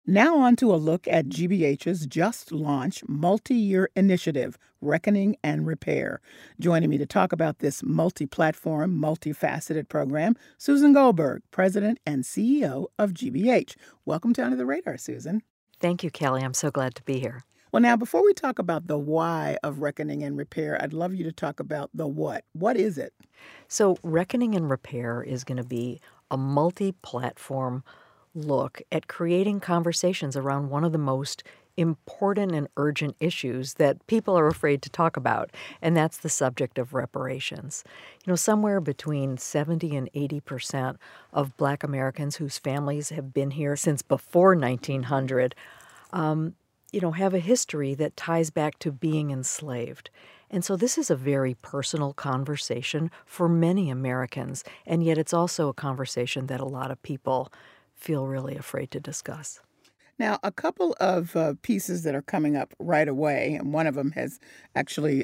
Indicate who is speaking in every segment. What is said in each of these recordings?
Speaker 1: Now on to a look at GBH's just launched multi-year initiative, Reckoning and Repair. Joining me to talk about this multi-platform, multifaceted program, Susan Goldberg, President and CEO of GBH. Welcome to Under the Radar, Susan.
Speaker 2: Thank you, Kelly. I'm so glad to be here.
Speaker 1: Well, now, before we talk about the why of Reckoning and Repair, I'd love you to talk about the what. What is it?
Speaker 2: So, Reckoning and Repair is going to be a multi-platform look at creating conversations around one of the most important and urgent issues that people are afraid to talk about, and that's the subject of reparations. Somewhere between 70 and 80% of Black Americans whose families have been here since before 1900 have a history that ties back to being enslaved. And so this is a very personal conversation for many Americans, and yet it's also a conversation that a lot of people feel really afraid to discuss.
Speaker 1: Now, a couple of pieces that are coming up right away, and one of them has actually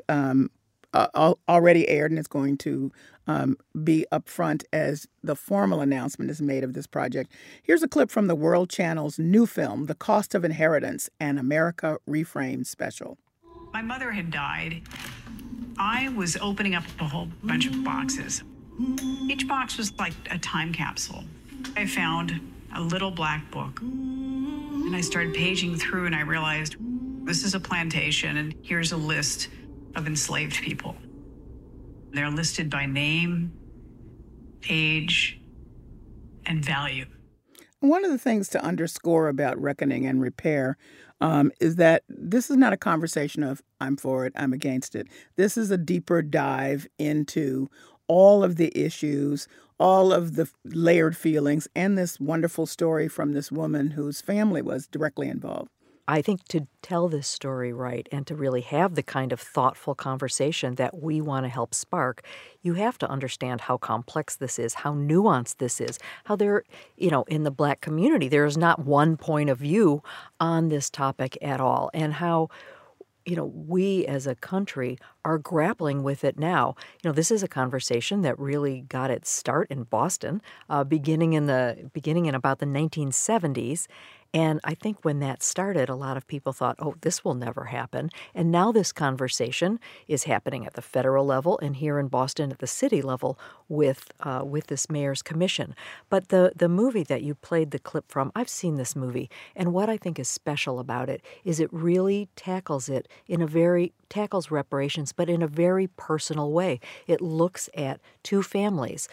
Speaker 1: already aired and is going to be up front as the formal announcement is made of this project. Here's a clip from the World Channel's new film, The Cost of Inheritance, an America Reframed special.
Speaker 3: My mother had died. I was opening up a whole bunch of boxes. Each box was like a time capsule. I found a little black book, and I started paging through, and I realized this is a plantation, and here's a list of enslaved people. They're listed by name, age, and value.
Speaker 1: One of the things to underscore about Reckoning and Repair is that this is not a conversation of I'm for it, I'm against it. This is a deeper dive into all of the issues, all of the layered feelings, and this wonderful story from this woman whose family was directly involved.
Speaker 2: I think to tell this story right and to really have the kind of thoughtful conversation that we want to help spark, you have to understand how complex this is, how nuanced this is, how in the Black community, there is not one point of view on this topic at all, and how we as a country are grappling with it now. This is a conversation that really got its start in Boston, beginning in about the 1970s. And I think when that started, a lot of people thought, oh, this will never happen. And now this conversation is happening at the federal level and here in Boston at the city level with this mayor's commission. But the movie that you played the clip from, I've seen this movie. And what I think is special about it is it really tackles reparations, but in a very personal way. It looks at two families,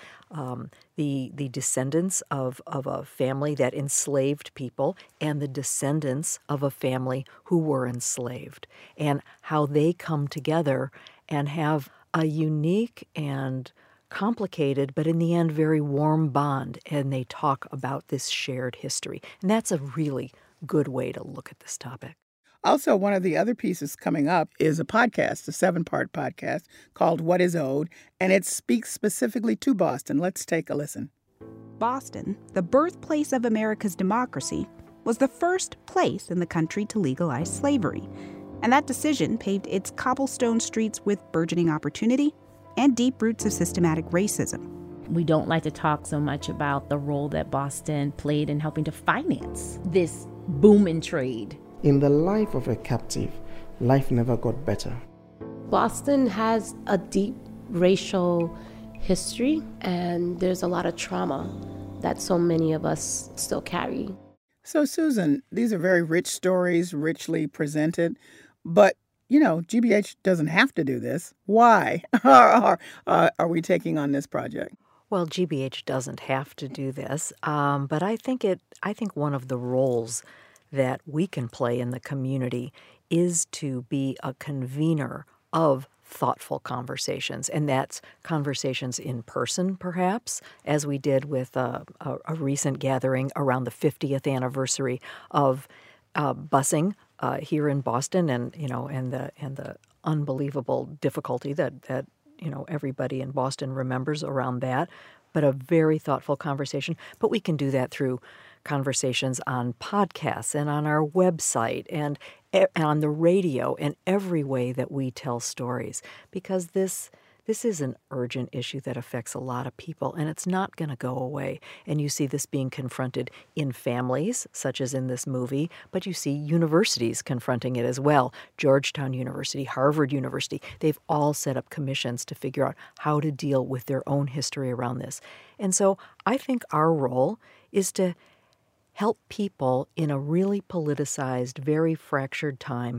Speaker 2: the descendants of a family that enslaved people and the descendants of a family who were enslaved, and how they come together and have a unique and complicated, but in the end very warm bond, and they talk about this shared history. And that's a really good way to look at this topic.
Speaker 1: Also, one of the other pieces coming up is a podcast, a 7-part podcast called What is Owed, and it speaks specifically to Boston. Let's take a listen.
Speaker 4: Boston, the birthplace of America's democracy, was the first place in the country to legalize slavery. And that decision paved its cobblestone streets with burgeoning opportunity and deep roots of systematic racism.
Speaker 5: We don't like to talk so much about the role that Boston played in helping to finance this boom in trade.
Speaker 6: In the life of a captive, life never got better.
Speaker 7: Boston has a deep racial history, and there's a lot of trauma that so many of us still carry.
Speaker 1: So, Susan, these are very rich stories, richly presented, but, GBH doesn't have to do this. Why are we taking on this project?
Speaker 2: Well, GBH doesn't have to do this, but I think one of the roles that we can play in the community is to be a convener of thoughtful conversations, and that's conversations in person, perhaps, as we did with a recent gathering around the 50th anniversary of busing here in Boston, and the unbelievable difficulty that everybody in Boston remembers around that. But a very thoughtful conversation. But we can do that through conversations on podcasts and on our website and on the radio and every way that we tell stories, because this This is an urgent issue that affects a lot of people, and it's not going to go away. And you see this being confronted in families, such as in this movie, but you see universities confronting it as well. Georgetown University, Harvard University, they've all set up commissions to figure out how to deal with their own history around this. And so I think our role is to help people in a really politicized, very fractured time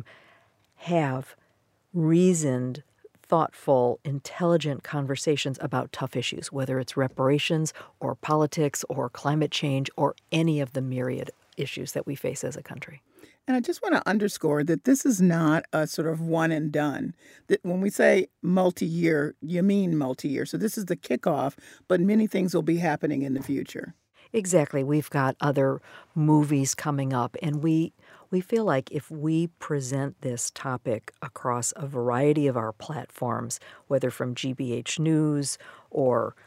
Speaker 2: have reasoned, thoughtful, intelligent conversations about tough issues, whether it's reparations or politics or climate change or any of the myriad issues that we face as a country.
Speaker 1: And I just want to underscore that this is not a sort of one and done. That when we say multi-year, you mean multi-year. So this is the kickoff, but many things will be happening in the future.
Speaker 2: Exactly. We've got other movies coming up, and we feel like if we present this topic across a variety of our platforms, whether from GBH News or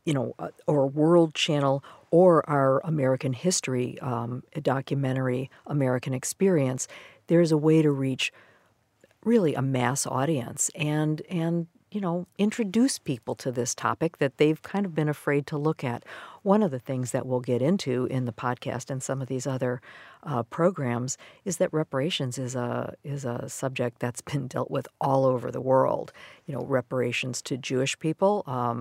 Speaker 2: World Channel or our American History documentary, American Experience, there's a way to reach really a mass audience and introduce people to this topic that they've kind of been afraid to look at. One of the things that we'll get into in the podcast and some of these other programs is that reparations is a subject that's been dealt with all over the world. Reparations to Jewish people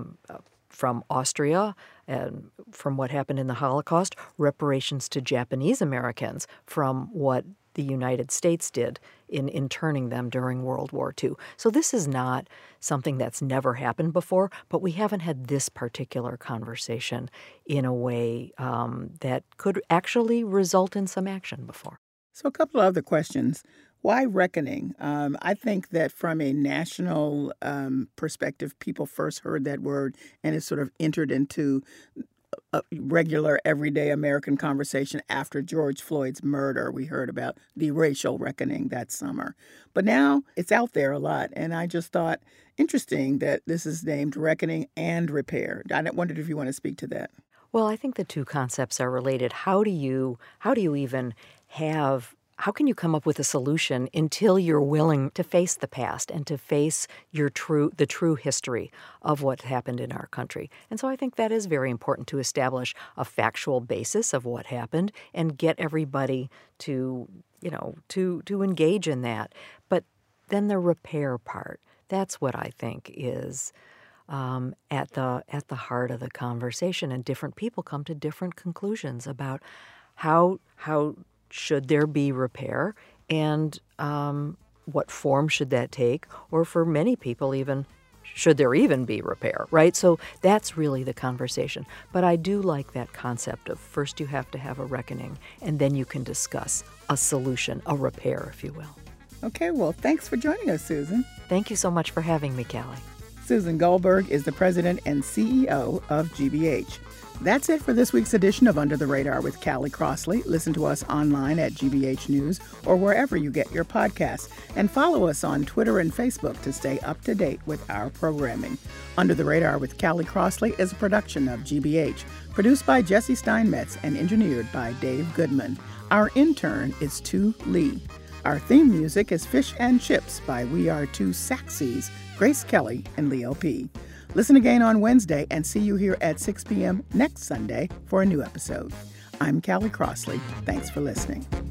Speaker 2: from Austria and from what happened in the Holocaust, reparations to Japanese Americans from what the United States did in interning them during World War II. So this is not something that's never happened before, but we haven't had this particular conversation in a way that could actually result in some action before.
Speaker 1: So a couple of other questions. Why reckoning? I think that from a national perspective, people first heard that word and it sort of entered into a regular, everyday American conversation after George Floyd's murder. We heard about the racial reckoning that summer. But now it's out there a lot. And I just thought, interesting that this is named Reckoning and Repair. I wondered if you want to speak to that.
Speaker 2: Well, I think the two concepts are related. How can you come up with a solution until you're willing to face the past and to face the true history of what happened in our country? And so I think that is very important to establish a factual basis of what happened and get everybody to engage in that. But then the repair part, that's what I think is at the heart of the conversation. And different people come to different conclusions about how should there be repair, and what form should that take? Or for many people even, should there even be repair, right? So that's really the conversation. But I do like that concept of first you have to have a reckoning, and then you can discuss a solution, a repair, if you will.
Speaker 1: Okay, well, thanks for joining us, Susan.
Speaker 2: Thank you so much for having me, Callie.
Speaker 1: Susan Goldberg is the president and CEO of GBH. That's it for this week's edition of Under the Radar with Callie Crossley. Listen to us online at GBH News or wherever you get your podcasts. And follow us on Twitter and Facebook to stay up to date with our programming. Under the Radar with Callie Crossley is a production of GBH, produced by Jesse Steinmetz and engineered by Dave Goodman. Our intern is Tu Lee. Our theme music is Fish and Chips by We Are Two Saxies, Grace Kelly and Leo P. Listen again on Wednesday and see you here at 6 p.m. next Sunday for a new episode. I'm Callie Crossley. Thanks for listening.